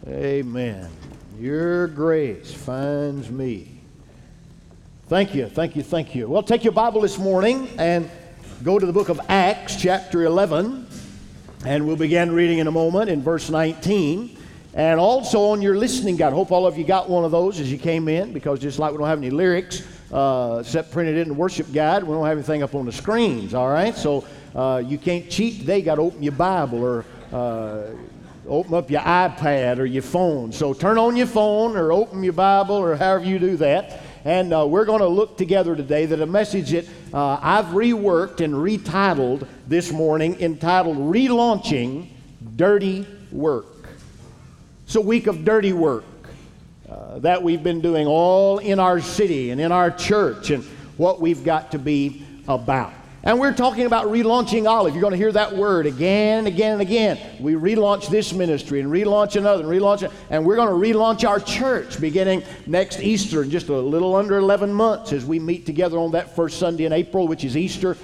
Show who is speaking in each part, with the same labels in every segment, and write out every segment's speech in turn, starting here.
Speaker 1: Amen. Your grace finds me. Thank you, thank you, thank you. Well, take your Bible this morning and go to the book of Acts, chapter 11, and we'll begin reading in a moment in verse 19. And also on your listening guide, hope all of you got one of those as you came in, because just like we don't have any lyrics, except printed in the worship guide, we don't have anything up on the screens, all right? So you can't cheat today. You got to open your Bible or open up your iPad or your phone. So turn on your phone or open your Bible or however you do that. And we're going to look together today at a message that I've reworked and retitled this morning, entitled Relaunching Dirty Work. It's a week of dirty work that we've been doing all in our city and in our church and what we've got to be about. And we're talking about relaunching Olive. You're going to hear that word again and again and again. We relaunch this ministry and relaunch another and relaunch it. And we're going to relaunch our church beginning next Easter in just a little under 11 months as we meet together on that first Sunday in April, which is Easter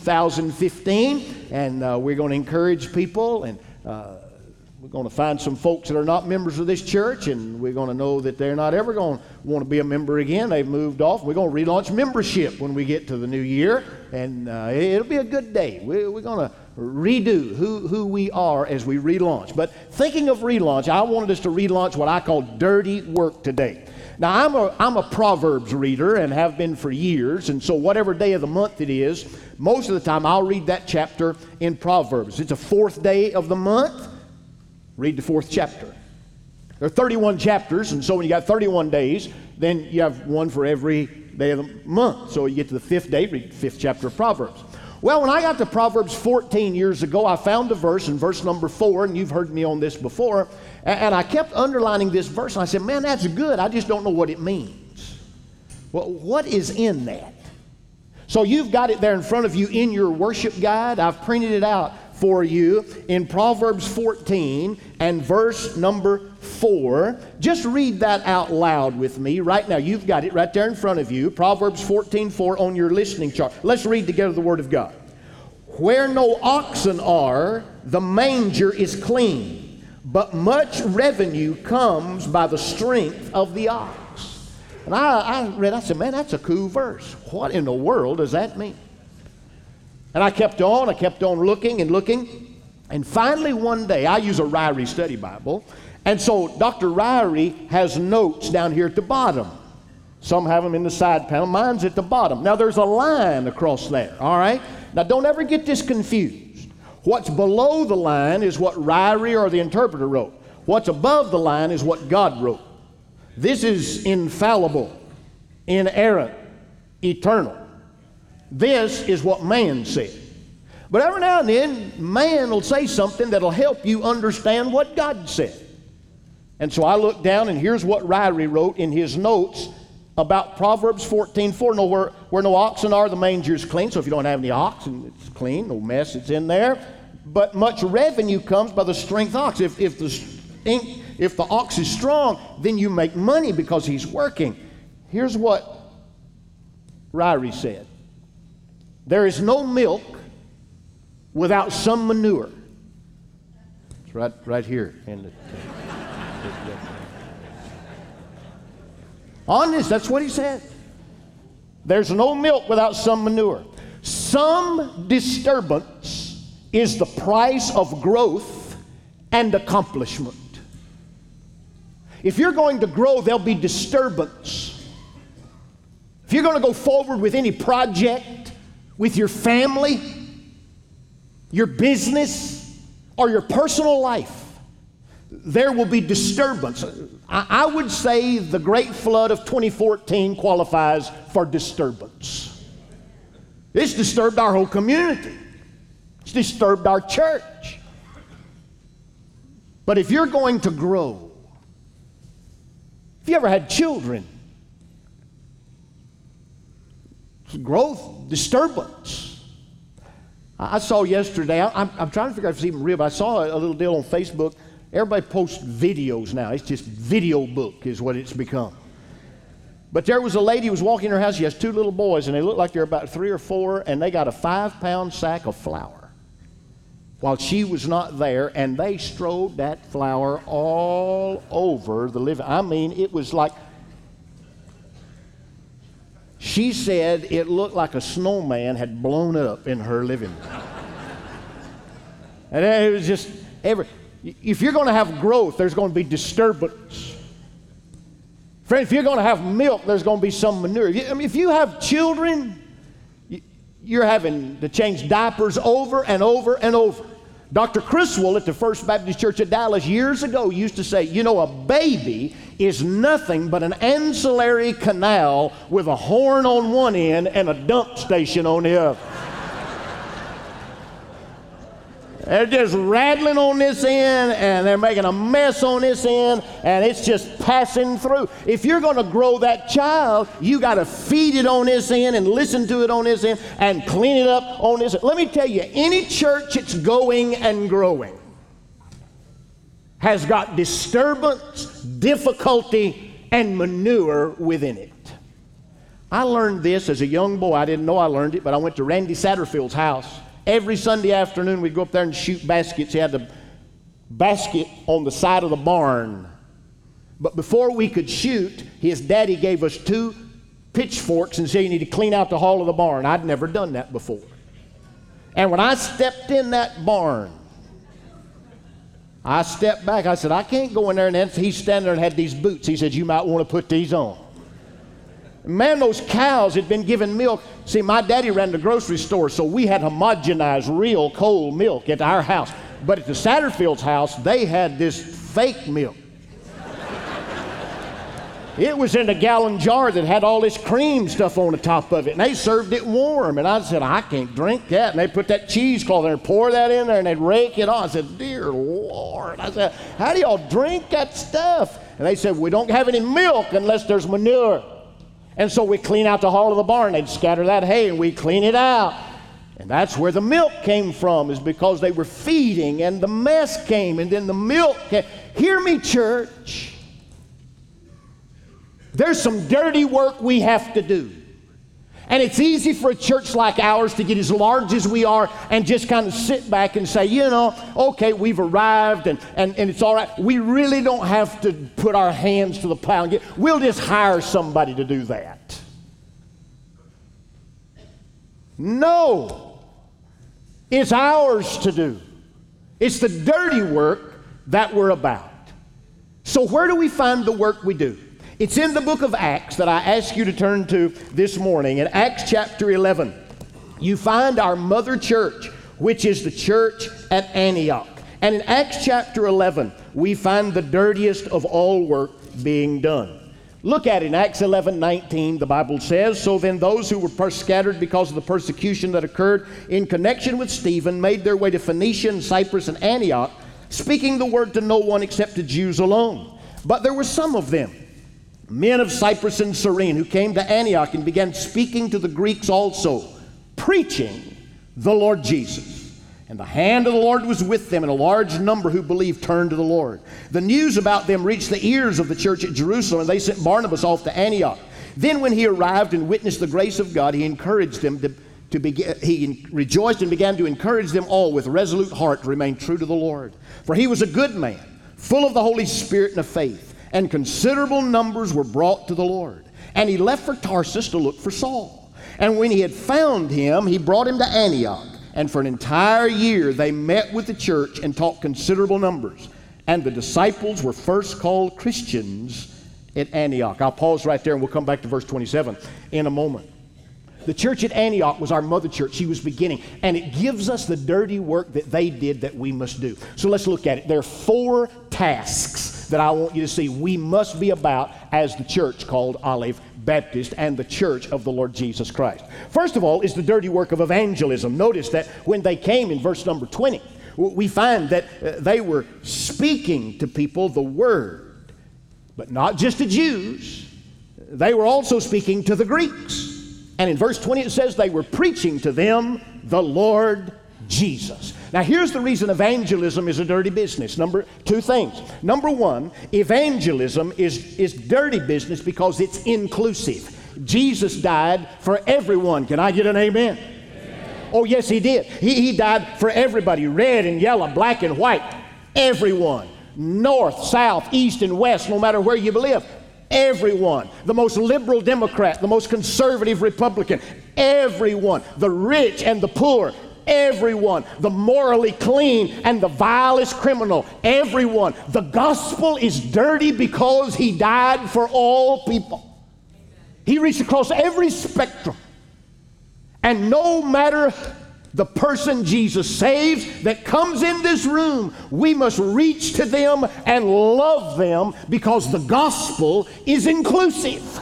Speaker 1: 2015. And we're going to encourage people, and we're going to find some folks that are not members of this church, and we're going to know that they're not ever going to want to be a member again. They've moved off. We're going to relaunch membership when we get to the new year, and it'll be a good day. We're going to redo who we are as we relaunch. But thinking of relaunch, I wanted us to relaunch what I call dirty work today. Now, I'm a Proverbs reader and have been for years, and so whatever day of the month it is, most of the time I'll read that chapter in Proverbs. It's the fourth day of the month. Read the fourth chapter. There are 31 chapters, and so when you got 31 days, then you have one for every day of the month. So you get to the fifth day, read the fifth chapter of Proverbs. Well, when I got to Proverbs 14 years ago, I found a verse in verse number 4, and you've heard me on this before, and I kept underlining this verse, and I said, man, that's good. I just don't know what it means. Well, what is in that? So you've got it there in front of you in your worship guide. I've printed it out for you in Proverbs 14 and verse number 4. Just read that out loud with me right now. You've got it right there in front of you. Proverbs 14:4 on your listening chart. Let's read together the Word of God. Where no oxen are, the manger is clean, but much revenue comes by the strength of the ox. And I read, I said, man, that's a cool verse. What in the world does that mean? And I kept on looking and looking, and finally one day, I use a Ryrie study Bible, and so Dr. Ryrie has notes down here at the bottom. Some have them in the side panel. Mine's at the bottom. Now there's a line across there, all right? Now don't ever get this confused. What's below the line is what Ryrie or the interpreter wrote. What's above the line is what God wrote. This is infallible, inerrant, eternal. This is what man said. But every now and then, man will say something that'll help you understand what God said. And so I looked down, and here's what Ryrie wrote in his notes about Proverbs 14:4. No, where no oxen are, the manger is clean. So if you don't have any oxen, it's clean, no mess, it's in there. But much revenue comes by the strength of the ox. If the ox is strong, then you make money because he's working. Here's what Ryrie said. There is no milk without some manure. It's right here. Honest, that's what he said. There's no milk without some manure. Some disturbance is the price of growth and accomplishment. If you're going to grow, there'll be disturbance. If you're going to go forward with any project, with your family, your business, or your personal life, there will be disturbance. I would say the great flood of 2014 qualifies for disturbance. It's disturbed our whole community. It's disturbed our church. But if you're going to grow, if you ever had children, growth, disturbance. I saw yesterday, I'm trying to figure out if it's even real, but I saw a little deal on Facebook. Everybody posts videos now. It's just video book is what it's become. But there was a lady who was walking in her house. She has two little boys, and they look like they're about 3 or 4, and they got a 5-pound sack of flour. while she was not there, and they strode that flour all over the living. I mean, it was like, she said it looked like a snowman had blown up in her living room. And it was just, if you're going to have growth, there's going to be disturbance. Friend, if you're going to have milk, there's going to be some manure. If you have children, you're having to change diapers over and over and over. Dr. Criswell at the First Baptist Church of Dallas years ago used to say, you know, a baby is nothing but an ancillary canal with a horn on one end and a dump station on the other. They're just rattling on this end, and they're making a mess on this end, and it's just passing through. If you're going to grow that child, you got to feed it on this end and listen to it on this end and clean it up on this end. Let me tell you, any church that's going and growing has got disturbance, difficulty, and manure within it. I learned this as a young boy. I didn't know I learned it, but I went to Randy Satterfield's house. Every Sunday afternoon, we'd go up there and shoot baskets. He had the basket on the side of the barn. But before we could shoot, his daddy gave us 2 pitchforks and said, you need to clean out the hall of the barn. I'd never done that before. And when I stepped in that barn, I stepped back. I said, I can't go in there. And then he's standing there and had these boots. He said, you might want to put these on. Man, those cows had been given milk. See, my daddy ran the grocery store, so we had homogenized real cold milk at our house. But at the Satterfield's house, they had this fake milk. It was in a gallon jar that had all this cream stuff on the top of it, and they served it warm. And I said, I can't drink that. And they put that cheesecloth there and pour that in there, and they'd rake it on. I said, dear Lord. I said, how do y'all drink that stuff? And they said, we don't have any milk unless there's manure. And so we clean out the hall of the barn. They'd scatter that hay, and we clean it out. And that's where the milk came from, is because they were feeding, and the mess came, and then the milk came. Hear me, church. There's some dirty work we have to do. And it's easy for a church like ours to get as large as we are and just kind of sit back and say, you know, okay, we've arrived and it's all right. We really don't have to put our hands to the plow. We'll just hire somebody to do that. No. It's ours to do. It's the dirty work that we're about. So where do we find the work we do? It's in the book of Acts that I ask you to turn to this morning. In Acts chapter 11, you find our mother church, which is the church at Antioch. And in Acts chapter 11, we find the dirtiest of all work being done. Look at it in Acts 11:19, the Bible says, so then those who were scattered because of the persecution that occurred in connection with Stephen made their way to Phoenicia and Cyprus and Antioch, speaking the word to no one except to Jews alone. But there were some of them, men of Cyprus and Cyrene, who came to Antioch and began speaking to the Greeks also, preaching the Lord Jesus. And the hand of the Lord was with them, and a large number who believed turned to the Lord. The news about them reached the ears of the church at Jerusalem, and they sent Barnabas off to Antioch. Then when he arrived and witnessed the grace of God, he encouraged them he rejoiced and began to encourage them all with resolute heart to remain true to the Lord. For he was a good man, full of the Holy Spirit and of faith, and considerable numbers were brought to the Lord. And he left for Tarsus to look for Saul. And when he had found him, he brought him to Antioch. And for an entire year they met with the church and taught considerable numbers. And the disciples were first called Christians at Antioch. I'll pause right there and we'll come back to verse 27 in a moment. The church at Antioch was our mother church. She was beginning. And it gives us the dirty work that they did that we must do. So let's look at it. There are 4 tasks that I want you to see we must be about as the church called Olive Baptist and the church of the Lord Jesus Christ. First of all is the dirty work of evangelism. Notice that when they came in verse number 20, we find that they were speaking to people the word, but not just to Jews. They were also speaking to the Greeks. And in verse 20 it says they were preaching to them the Lord Jesus. Now here's the reason evangelism is a dirty business. 2 things. Number 1, evangelism is dirty business because it's inclusive. Jesus died for everyone. Can I get an amen? Oh, yes, he did. He died for everybody, red and yellow, black and white, everyone. North, south, east, and west, no matter where you live. Everyone. The most liberal Democrat, the most conservative Republican, everyone. The rich and the poor, everyone. The morally clean and the vilest criminal, everyone. The gospel is dirty because he died for all people. He reached across every spectrum. And no matter the person Jesus saves that comes in this room, we must reach to them and love them because the gospel is inclusive.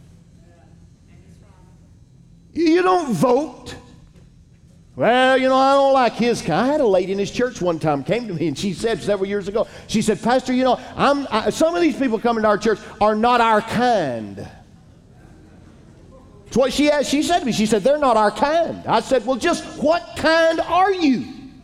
Speaker 1: You don't vote. Well, you know, I don't like his kind. I had a lady in his church one time came to me and she said several years ago, she said, Pastor, you know, some of these people coming to our church are not our kind. That's what she said to me. She said, they're not our kind. I said, well, just what kind are you?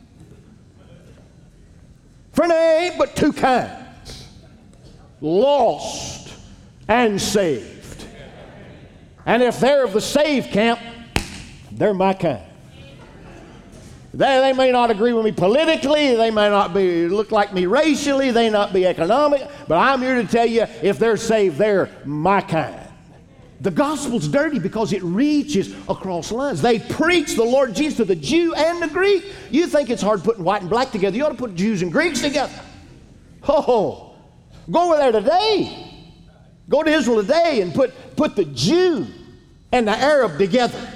Speaker 1: For there ain't but two kinds. Lost and saved. And if they're of the saved camp, they're my kind. They may not agree with me politically, they may not look like me racially, they may not be economic, but I'm here to tell you, if they're saved, they're my kind. The gospel's dirty because it reaches across lines. They preach the Lord Jesus to the Jew and the Greek. You think it's hard putting white and black together. You ought to put Jews and Greeks together. Oh, go over there today. Go to Israel today and put the Jew and the Arab together.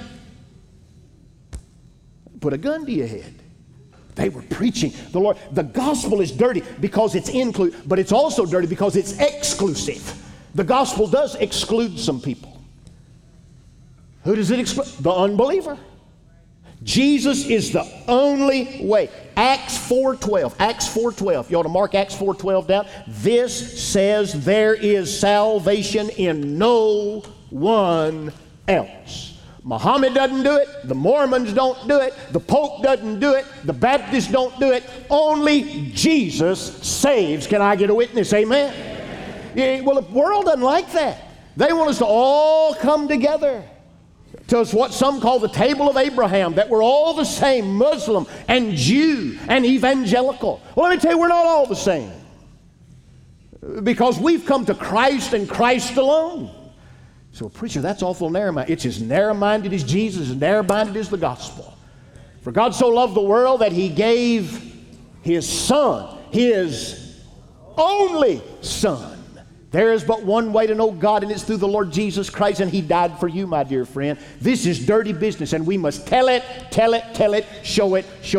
Speaker 1: Put a gun to your head. They were preaching the Lord. The gospel is dirty because it's inclusive, but it's also dirty because it's exclusive. The gospel does exclude some people. Who does it exclude? The unbeliever. Jesus is the only way. Acts 4:12. Acts 4:12. You ought to mark Acts 4:12 down. This says there is salvation in no one else. Muhammad doesn't do it. The Mormons don't do it. The Pope doesn't do it. The Baptists don't do it. Only Jesus saves. Can I get a witness? Amen? Yeah, well, the world doesn't like that. They want us to all come together to what some call the table of Abraham, that we're all the same, Muslim and Jew and evangelical. Well, let me tell you, we're not all the same. Because we've come to Christ and Christ alone. So, preacher, that's awful narrow-minded. It's as narrow-minded as Jesus, as narrow-minded as the gospel. For God so loved the world that he gave his Son, his only Son. There is but one way to know God, and it's through the Lord Jesus Christ, and he died for you, my dear friend. This is dirty business, and we must tell it, show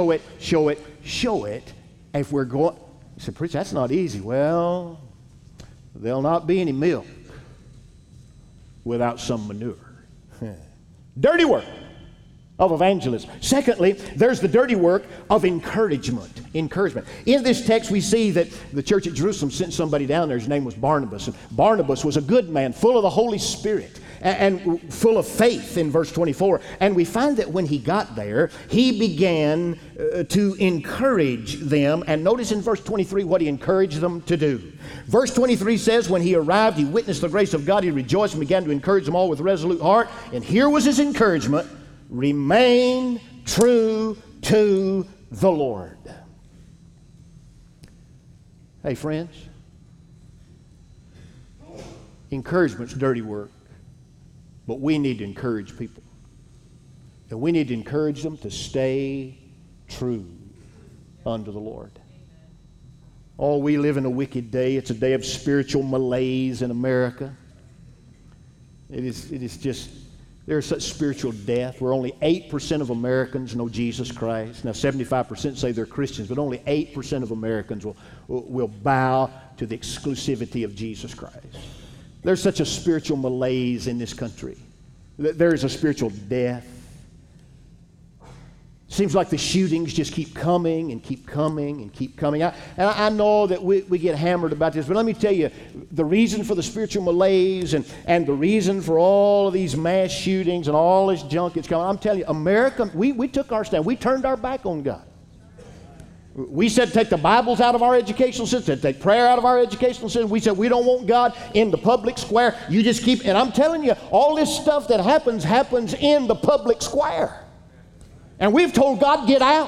Speaker 1: it. If we're going, you say, preacher, that's not easy. Well, there'll not be any milk without some manure. Dirty work of evangelism. Secondly, there's the dirty work of encouragement. In this text, we see that the church at Jerusalem sent somebody down there. His name was Barnabas. And Barnabas was a good man, full of the Holy Spirit and full of faith in verse 24. And we find that when he got there, he began to encourage them. And notice in verse 23 what he encouraged them to do. Verse 23 says, when he arrived, he witnessed the grace of God. He rejoiced and began to encourage them all with resolute heart. And here was his encouragement: remain true to the Lord. Hey, friends, encouragement's dirty work, but we need to encourage people. And we need to encourage them to stay true unto the Lord. Oh, we live in a wicked day. It's a day of spiritual malaise in America. It is just, there's such spiritual death where only 8% of Americans know Jesus Christ. Now, 75% say they're Christians, but only 8% of Americans will bow to the exclusivity of Jesus Christ. There's such a spiritual malaise in this country. There is a spiritual death. Seems like the shootings just keep coming and keep coming and keep coming. I know that we get hammered about this, but let me tell you, the reason for the spiritual malaise and the reason for all of these mass shootings and all this junk that's coming, I'm telling you, America, we took our stand. We turned our back on God. We said take the Bibles out of our educational system, take prayer out of our educational system. We said we don't want God in the public square. You just keep, and I'm telling you, all this stuff that happens in the public square. And we've told God, get out.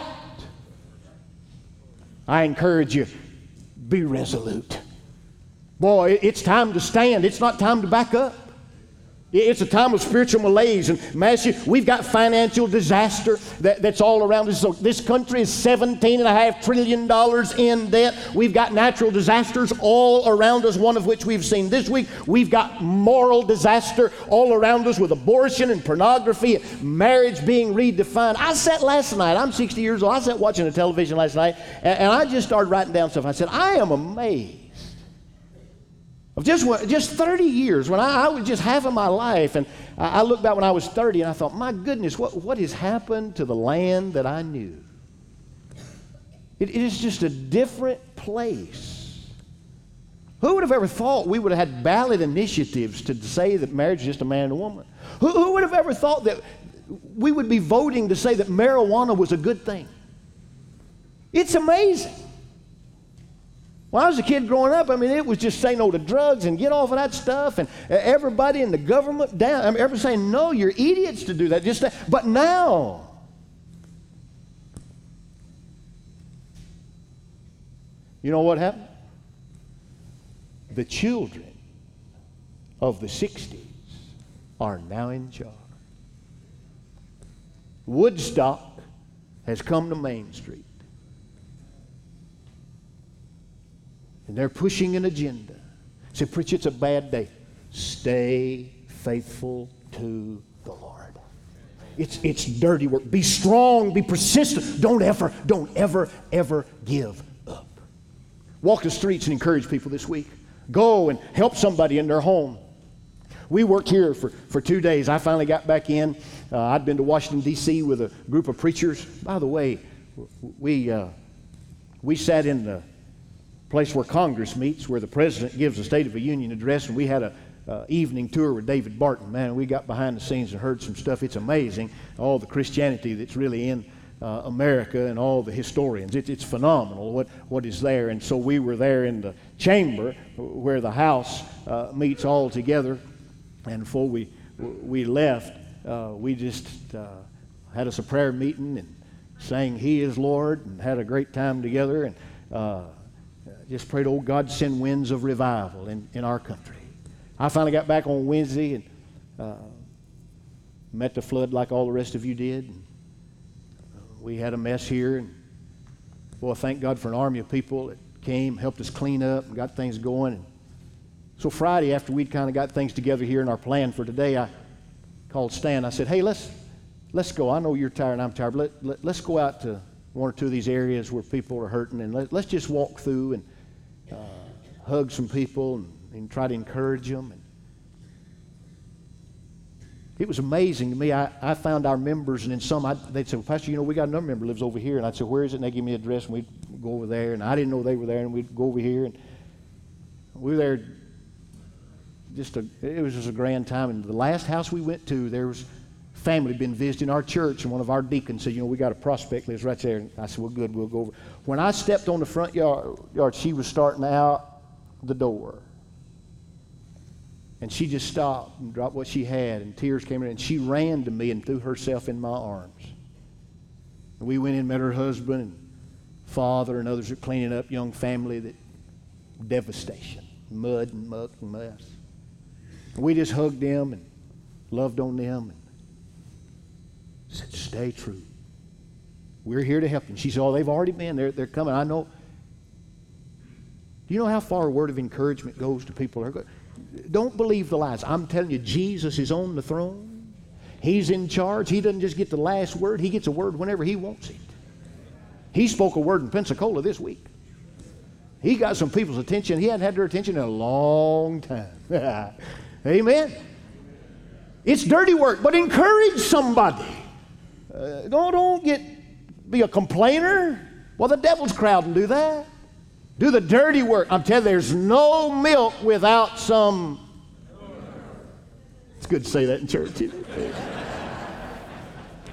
Speaker 1: I encourage you, be resolute. Boy, it's time to stand. It's not time to back up. It's a time of spiritual malaise and massive. We've got financial disaster that's all around us. So this country is $17.5 trillion in debt. We've got natural disasters all around us, one of which we've seen this week. We've got moral disaster all around us with abortion and pornography, marriage being redefined. I sat last night, I'm 60 years old, I sat watching the television last night, and I just started writing down stuff. I said, I am amazed. Of just 30 years, when I was just half of my life, and I looked back when I was 30, and I thought, my goodness, what has happened to the land that I knew? It is just a different place. Who would have ever thought we would have had ballot initiatives to say that marriage is just a man and a woman? Who would have ever thought that we would be voting to say that marijuana was a good thing? It's amazing. When I was a kid growing up, I mean, it was just say no to drugs and get off of that stuff, and everybody in the government down. I mean, everybody saying, no, you're idiots to do that. But now, you know what happened? The children of the 60s are now in charge. Woodstock has come to Main Street. And they're pushing an agenda. Say, preach, it's a bad day. Stay faithful to the Lord. It's dirty work. Be strong, be persistent. Don't ever give up. Walk the streets and encourage people this week. Go and help somebody in their home. We worked here for 2 days. I finally got back in. I'd been to Washington, D.C. with a group of preachers. By the way, we sat in the place where Congress meets, where the president gives a State of the Union address, and we had a evening tour with David Barton. Man, we got behind the scenes and heard some stuff. It's amazing, all the Christianity that's really in America and all the historians. It's phenomenal what is there. And so we were there in the chamber where the House meets all together, and before we left, we just had us a prayer meeting and sang He is Lord and had a great time together, and just prayed, oh God, send winds of revival in our country. I finally got back on Wednesday and met the flood like all the rest of you did. And we had a mess here, and boy, thank God for an army of people that came, helped us clean up, and got things going. And so Friday, after we'd kind of got things together here in our plan for today, I called Stan. I said, hey, let's go. I know you're tired and I'm tired, but let's go out to one or two of these areas where people are hurting, and let's just walk through and hug some people and try to encourage them. And it was amazing to me. I found our members, and in some, they'd say, well, Pastor, you know, we got another member lives over here. And I'd say, where is it? And they'd give me an address, and we'd go over there. And I didn't know they were there, and we'd go over here. And we were there it was just a grand time. And the last house we went to, there was family had been visiting our church, and one of our deacons said, you know, we got a prospect lives right there. And I said, well, good, we'll go over. When I stepped on the front yard, she was starting out the door. And she just stopped and dropped what she had, and tears came in, and she ran to me and threw herself in my arms. And we went in and met her husband and father and others that were cleaning up, young family, that devastation, mud and muck and mess. And we just hugged them and loved on them and said, stay true. We're here to help them. She said, oh, they've already been. They're coming. I know. Do you know how far a word of encouragement goes to people? Don't believe the lies. I'm telling you, Jesus is on the throne. He's in charge. He doesn't just get the last word. He gets a word whenever he wants it. He spoke a word in Pensacola this week. He got some people's attention. He hadn't had their attention in a long time. Amen. It's dirty work, but encourage somebody. Don't be a complainer. Well, the devil's crowd will do that. Do the dirty work. I'm telling you, there's no milk without some. It's good to say that in church.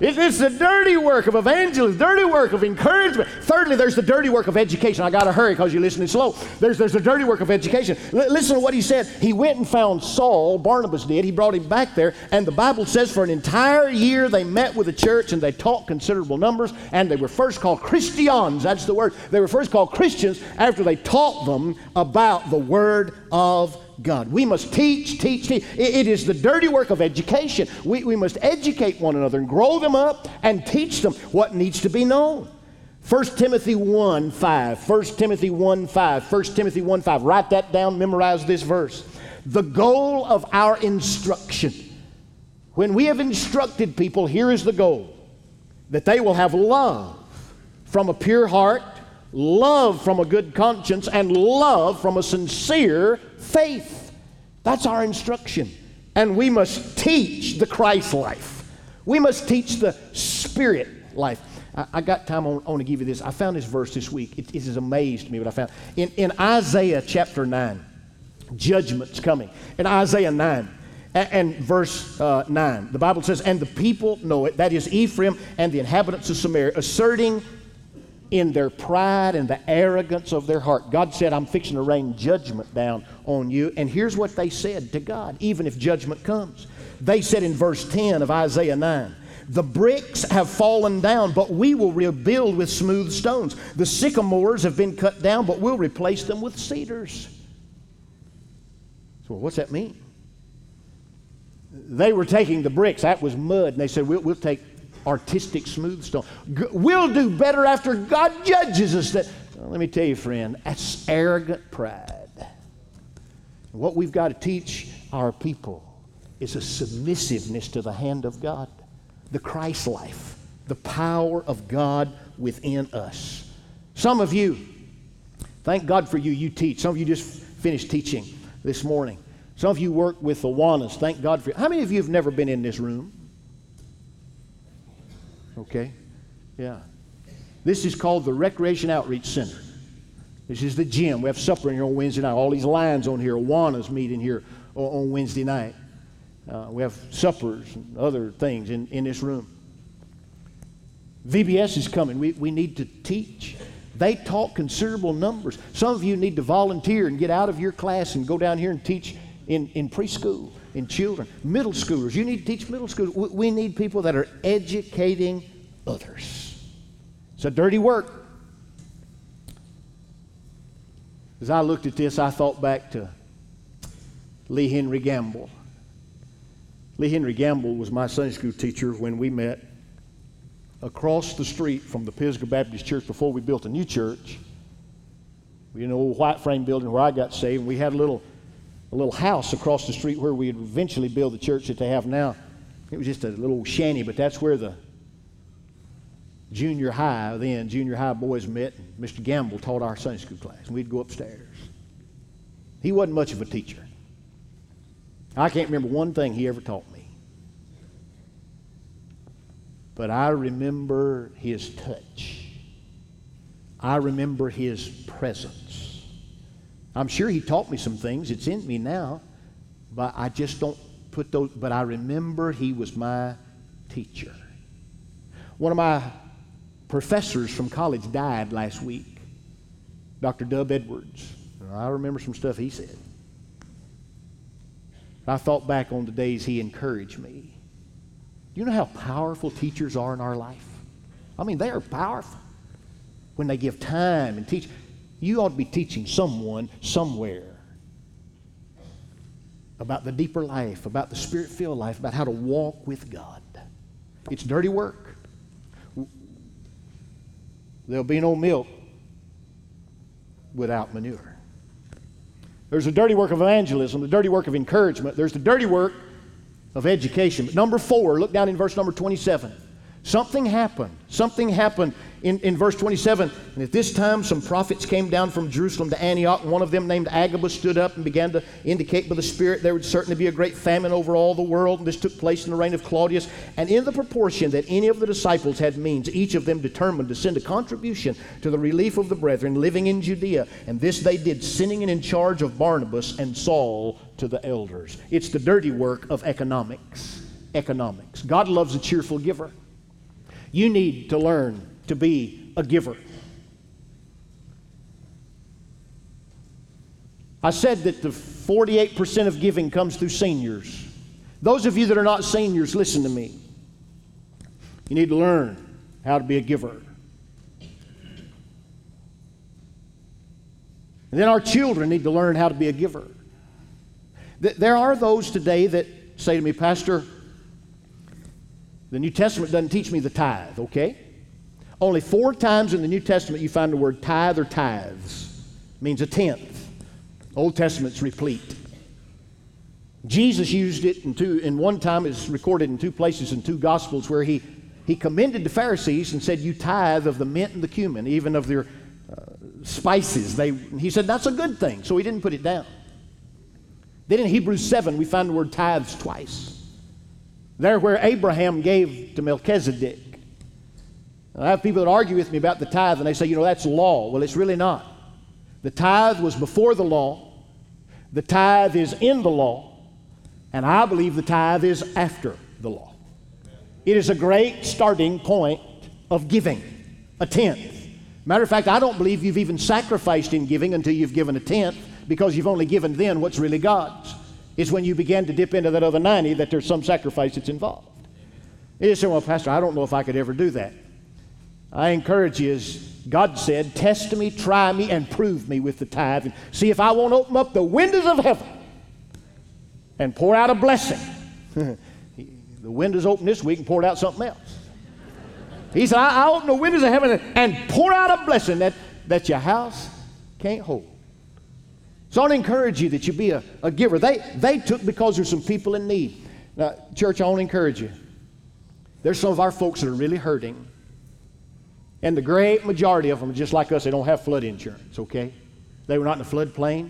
Speaker 1: It's the dirty work of evangelism, dirty work of encouragement. Thirdly, there's the dirty work of education. I got to hurry because you're listening slow. There's the dirty work of education. Listen to what he said. He went and found Saul, Barnabas did. He brought him back there, and the Bible says for an entire year they met with the church and they taught considerable numbers, and they were first called Christians. That's the word. They were first called Christians after they taught them about the Word of God. We must teach. It is the dirty work of education. We must educate one another and grow them up and teach them what needs to be known. 1 Timothy 1:5. 1 Timothy 1:5. 1 Timothy 1:5. Write that down, memorize this verse. The goal of our instruction. When we have instructed people, here is the goal. That they will have love from a pure heart, love from a good conscience, and love from a sincere faith. That's our instruction. And we must teach the Christ life. We must teach the Spirit life. I got time, I want to give you this. I found this verse this week. It has amazed me what I found. In Isaiah chapter 9, judgment's coming. In Isaiah 9 and verse 9, the Bible says, and the people know it, that is Ephraim and the inhabitants of Samaria, asserting in their pride and the arrogance of their heart. God said, I'm fixing to rain judgment down on you. And here's what they said to God, even if judgment comes. They said in verse 10 of Isaiah 9, the bricks have fallen down, but we will rebuild with smooth stones. The sycamores have been cut down, but we'll replace them with cedars. So what's that mean? They were taking the bricks, that was mud, and they said, we'll take artistic smooth stone. We'll do better after God judges us. Let me tell you, friend, that's arrogant pride. What we've got to teach our people is a submissiveness to the hand of God, the Christ life, the power of God within us. Some of you, thank God for you, you teach. Some of you just finished teaching this morning. Some of you work with the Awanas. Thank God for you. How many of you have never been in this room? Okay, yeah. This is called the Recreation Outreach Center. This is the gym. We have supper in here on Wednesday night. All these lines on here, Awanas meet in here on Wednesday night. We have suppers and other things in this room. VBS is coming. We need to teach. They taught considerable numbers. Some of you need to volunteer and get out of your class and go down here and teach in preschool. In children, middle schoolers. You need to teach middle schoolers. We need people that are educating others. It's a dirty work. As I looked at this, I thought back to Lee Henry Gamble. Lee Henry Gamble was my Sunday school teacher when we met across the street from the Pisgah Baptist Church before we built a new church. We had an old white frame building where I got saved, and we had a little house across the street where we'd eventually build the church that they have now. It was just a little shanty, but that's where the junior high boys met. And Mr. Gamble taught our Sunday school class, and we'd go upstairs. He wasn't much of a teacher. I can't remember one thing he ever taught me. But I remember his touch. I remember his presence. I'm sure he taught me some things. It's in me now. But I just don't put those. But I remember he was my teacher. One of my professors from college died last week. Dr. Dub Edwards. I remember some stuff he said. I thought back on the days he encouraged me. Do you know how powerful teachers are in our life? I mean, they are powerful when they give time and teach. You ought to be teaching someone somewhere about the deeper life, about the Spirit-filled life, about how to walk with God. It's dirty work. There'll be no milk without manure. There's the dirty work of evangelism, the dirty work of encouragement. There's the dirty work of education. But number 4, look down in verse number 27. Something happened. Something happened in verse 27. And at this time, some prophets came down from Jerusalem to Antioch. And one of them, named Agabus, stood up and began to indicate by the Spirit there would certainly be a great famine over all the world. And this took place in the reign of Claudius. And in the proportion that any of the disciples had means, each of them determined to send a contribution to the relief of the brethren living in Judea. And this they did, sending it in charge of Barnabas and Saul to the elders. It's the dirty work of economics. Economics. God loves a cheerful giver. You need to learn to be a giver. I said that the 48% of giving comes through seniors. Those of you that are not seniors, listen to me. You need to learn how to be a giver. And then our children need to learn how to be a giver. There are those today that say to me, Pastor, the New Testament doesn't teach me the tithe, okay? Only 4 times in the New Testament you find the word tithe or tithes. It means a tenth. Old Testament's replete. Jesus used it in one time. It's recorded in 2 places in 2 Gospels where he commended the Pharisees and said, you tithe of the mint and the cumin, even of their spices. He said that's a good thing, so he didn't put it down. Then in Hebrews 7 we find the word tithes twice. There where Abraham gave to Melchizedek. I have people that argue with me about the tithe and they say, that's law. Well, it's really not. The tithe was before the law. The tithe is in the law. And I believe the tithe is after the law. It is a great starting point of giving, a tenth. Matter of fact, I don't believe you've even sacrificed in giving until you've given a tenth, because you've only given then what's really God's. It's when you begin to dip into that other 90 that there's some sacrifice that's involved. You say, well, Pastor, I don't know if I could ever do that. I encourage you, as God said, test me, try me, and prove me with the tithe, and see if I won't open up the windows of heaven and pour out a blessing. The windows opened this week and poured out something else. He said, I open the windows of heaven and pour out a blessing that your house can't hold. So I want to encourage you that you be a giver. They took because there's some people in need. Now, church, I want to encourage you. There's some of our folks that are really hurting. And the great majority of them are just like us. They don't have flood insurance, okay? They were not in a floodplain.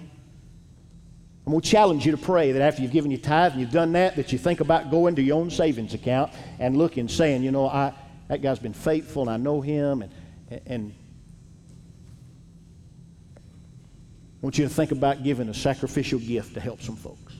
Speaker 1: I'm going to challenge you to pray that after you've given your tithe and you've done that you think about going to your own savings account and looking and saying, that guy's been faithful and I know him. And I want you to think about giving a sacrificial gift to help some folks.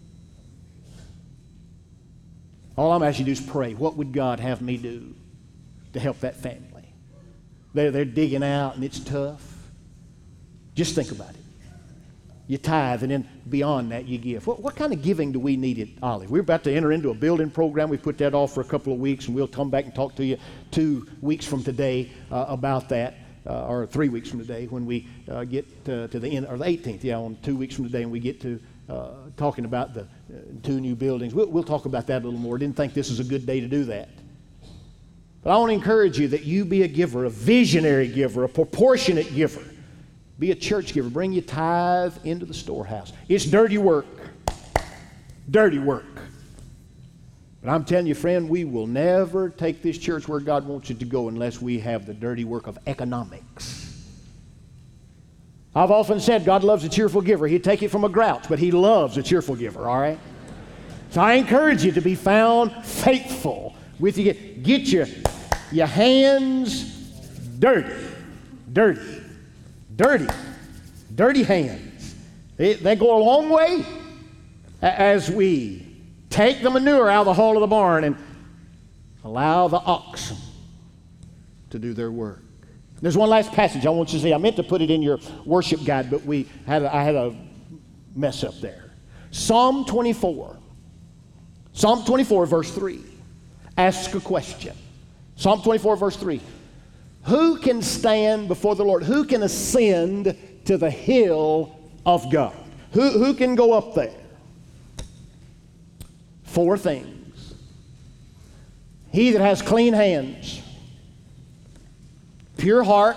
Speaker 1: All I'm asking you to do is pray. What would God have me do to help that family? They're digging out and it's tough. Just think about it. You tithe, and then beyond that you give. What kind of giving do we need at Olive? We're about to enter into a building program. We put that off for a couple of weeks, and we'll come back and talk to you 2 weeks from today about that, or 3 weeks from today when we get to the end, or the 18th, on 2 weeks from today, and we get to talking about the 2 new buildings. We'll talk about that a little more. Didn't think this was a good day to do that. But I want to encourage you that you be a giver, a visionary giver, a proportionate giver. Be a church giver. Bring your tithe into the storehouse. It's dirty work. Dirty work. But I'm telling you, friend, we will never take this church where God wants it to go unless we have the dirty work of economics. I've often said God loves a cheerful giver. He'd take it from a grouch, but He loves a cheerful giver, all right? So I encourage you to be found faithful with you. Get your hands dirty. Dirty hands. They go a long way as we take the manure out of the hull of the barn and allow the oxen to do their work. There's one last passage I want you to see. I meant to put it in your worship guide, but I had a mess up there. Psalm 24. Psalm 24, verse 3. Ask a question. Psalm 24, verse 3. Who can stand before the Lord? Who can ascend to the hill of God? Who can go up there? 4 things. He that has clean hands, pure heart,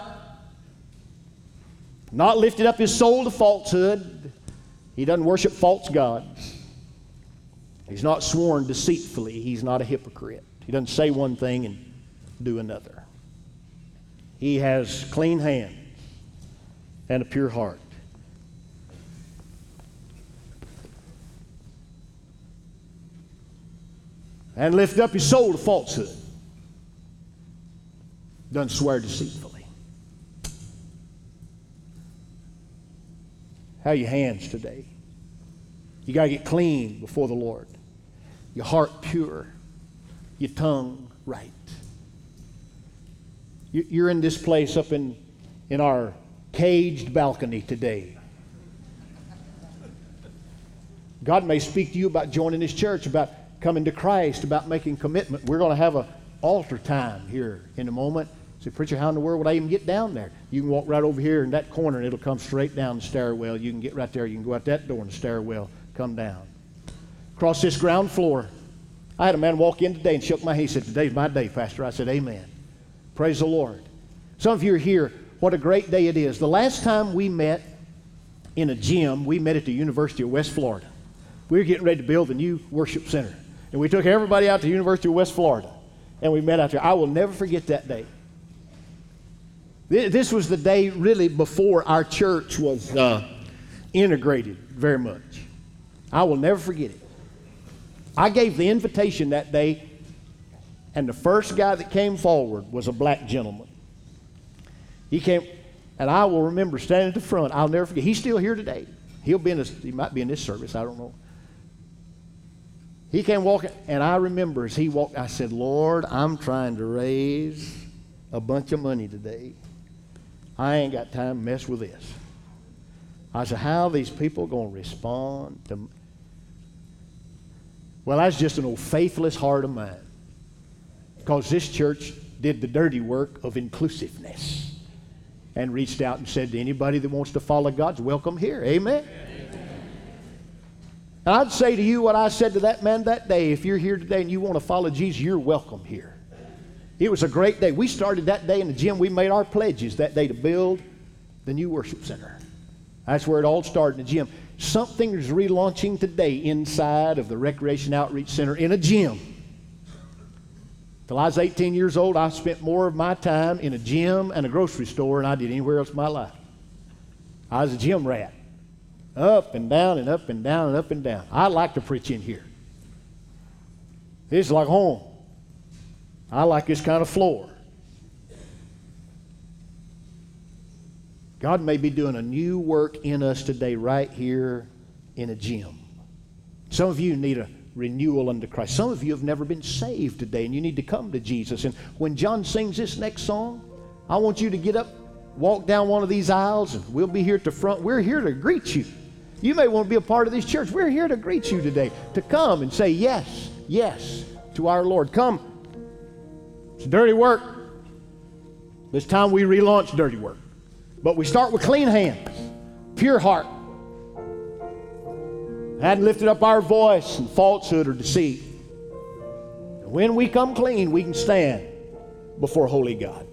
Speaker 1: not lifted up his soul to falsehood. He doesn't worship false gods. He's not sworn deceitfully. He's not a hypocrite. He doesn't say one thing and do another. He has clean hands and a pure heart. And lift up his soul to falsehood. Doesn't swear deceitfully. How are your hands today? You got to get clean before the Lord. Your heart pure. Your tongue right. You're in this place up in our caged balcony today. God may speak to you about joining His church, about coming to Christ, about making commitment. We're going to have an altar time here in a moment. Say, preacher, how in the world would I even get down there? You can walk right over here in that corner and it'll come straight down the stairwell. You can get right there. You can go out that door in the stairwell, come down. Across this ground floor, I had a man walk in today and shook my hand. He said, today's my day, Pastor. I said, amen. Praise the Lord. Some of you are here. What a great day it is. The last time we met in a gym, we met at the University of West Florida. We were getting ready to build a new worship center. And we took everybody out to the University of West Florida. And we met out there. I will never forget that day. This was the day really before our church was integrated very much. I will never forget it. I gave the invitation that day, and the first guy that came forward was a black gentleman. He came, and I will remember standing at the front. I'll never forget. He's still here today. He might be in this service. I don't know. He came walking, and I remember as he walked, I said, Lord, I'm trying to raise a bunch of money today. I ain't got time to mess with this. I said, how are these people going to respond to... Well, that's just an old faithless heart of mine. Because this church did the dirty work of inclusiveness and reached out and said to anybody that wants to follow God's welcome here. Amen? And I'd say to you what I said to that man that day. If you're here today and you want to follow Jesus, you're welcome here. It was a great day. We started that day in the gym. We made our pledges that day to build the new worship center. That's where it all started in the gym. Something is relaunching today inside of the Recreation Outreach Center in a gym. Till I was 18 years old, I spent more of my time in a gym and a grocery store than I did anywhere else in my life. I was a gym rat. Up and down and up and down and up and down. I like to preach in here. This is like home. I like this kind of floor. God may be doing a new work in us today right here in a gym. Some of you need a renewal unto Christ. Some of you have never been saved today and you need to come to Jesus. And when John sings this next song, I want you to get up, walk down one of these aisles, and we'll be here at the front. We're here to greet you. You may want to be a part of this church. We're here to greet you today, to come and say yes, yes to our Lord. Come. It's dirty work. It's time we relaunch dirty work. But we start with clean hands, pure heart. Hadn't lifted up our voice in falsehood or deceit. And when we come clean, we can stand before holy God.